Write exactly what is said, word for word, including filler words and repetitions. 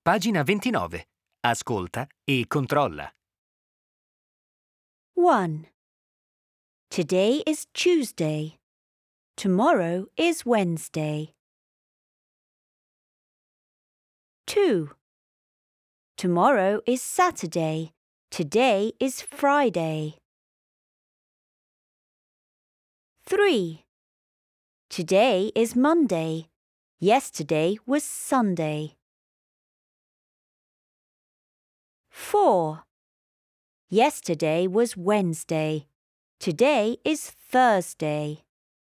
Pagina ventinove. Ascolta e controlla. one. Today is Tuesday. Tomorrow is Wednesday. two. Tomorrow is Saturday. Today is Friday. three. Today is Monday. Yesterday was Sunday. four. Yesterday was Wednesday. Today is Thursday.